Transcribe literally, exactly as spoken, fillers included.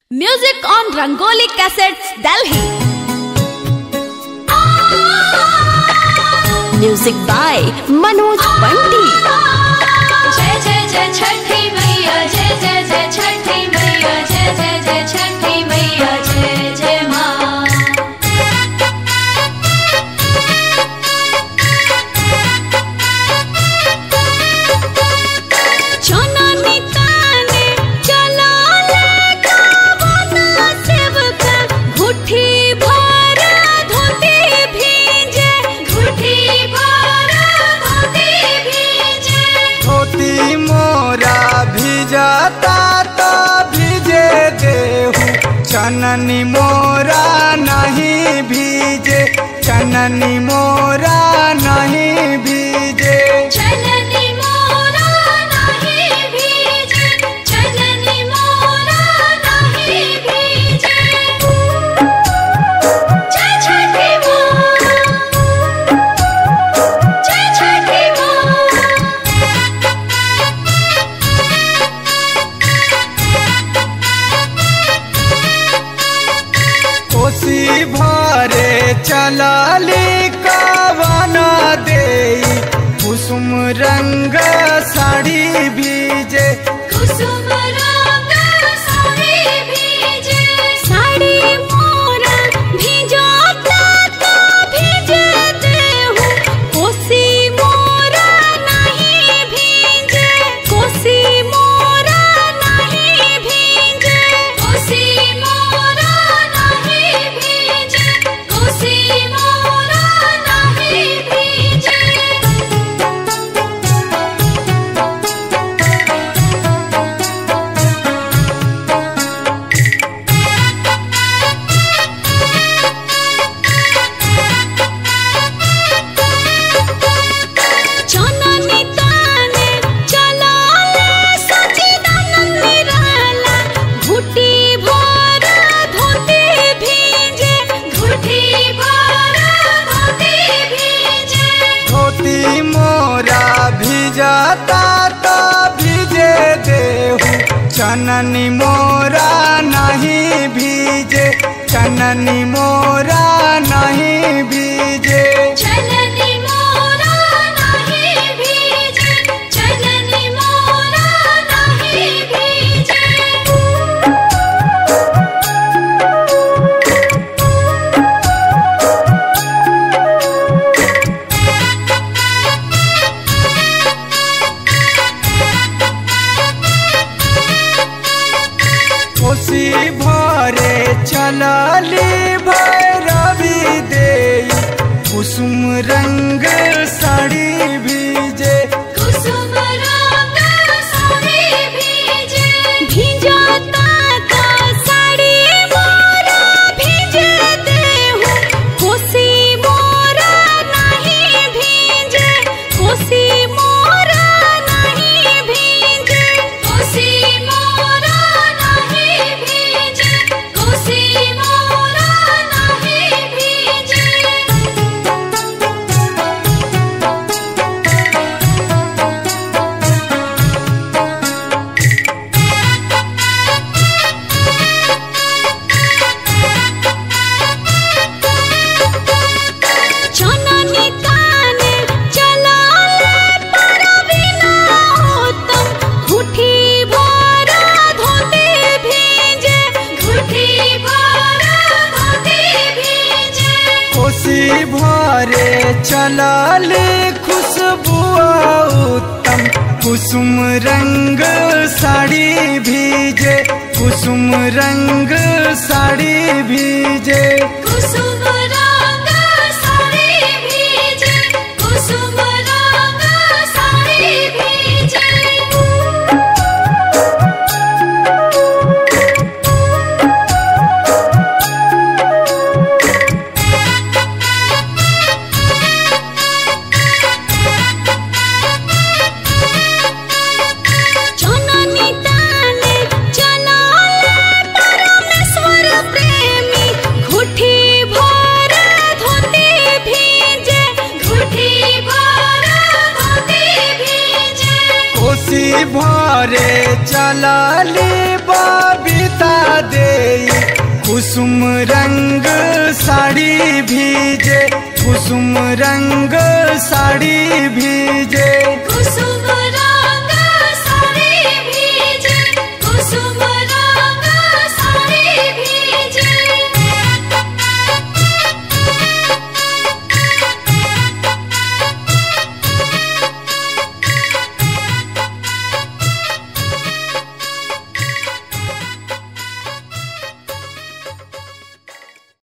Music on Rangoli Cassettes, Delhi. Music by Manoj Bunty. जय जय जय छठी मैया, जय जय जय छठी मैया, जय जय जय छठी मैया, जय जय माँ। चना निताने चला ले गावना सेवका, घुटी भर धोती भींजे, घुटी भर धोती भींजे। धोती मोरा भिजता तो भिजे देहु, चननी मोरा नहीं भीजे, चननी मोरा नहीं भीजे। चननी मोरा नहीं भीजे, चननी मोरा नहीं भीजे। जय छठी माँ, जय छठी माँ। कोसी भरे चलली कवना देई, कुसुम रंग साड़ी भीजे, कुसुम रंग साड़ी भीजे। साड़ी मोरा भिजता तो भिजे देहु, कोसी मोरा नहीं भींजे, कोसी मोरा नहीं भींजे। कोसी मोरा नहीं भीजे, कोसी मोरा नहीं भीजे। चना निताने चला ले सचिदानंद निराला, घुटी भर धोती भींजे, घुटी भर धोती भीजे। धोती मोरा भिजता तो भिजे देहु, चननी मोरा नहीं भीजे, चननी मोरा नहीं भीजे। चननी मोरा नहीं भीजे, चननी मोरा नहीं भीजे। कोसी भरे चलली भैरवी देई, कुसुम रंग साड़ी भीजे, कुसुम रंग साड़ी भीजे। भिजता तो साड़ी मोरा भिजे देहु, कोसी मोरा नहीं भींजे, कोसी मोरा नहीं भींजे। कोसी मोरा नहीं भीजे, कोसी मोरा नहीं भीजे। चना निताने चला ले परवीना उत्तम, घुटी भर धोती भींजे, घुटी भर धोती भीजे। कोसी भरे चलली खुशबुआ उत्तम, कुसुम रंग साड़ी भीजे, कुसुम रंग साड़ी भीजे। कुसुम रंग साड़ी भीजे, कुसुम रंग साड़ी भीजे। चना निताने चला ले परमेश्वर प्रेमी, घुटी भर धोती भींजे, घुटी भर धोती भीजे। कोसी भरे चलली बबीता दे कुसुम रंग साड़ी भीजे कुसुम रंग साड़ी